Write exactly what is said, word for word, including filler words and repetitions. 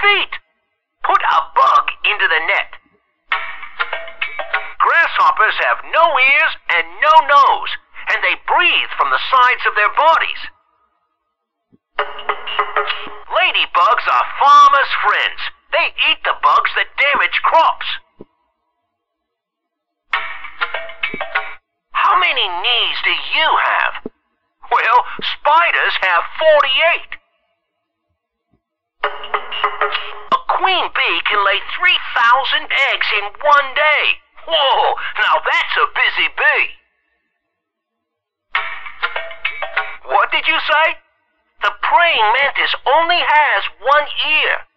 feet. Put a bug into the net. Grasshoppers have no ears and no nose, and they breathe from the sides of their bodies. Ladybugs are farmers' friends. They eat the bugs that damage crops. How many knees do you have? Well, spiders have forty-eight. A queen bee can lay three thousand eggs in one day. Whoa, now that's a busy bee. What did you say? The praying mantis only has one ear.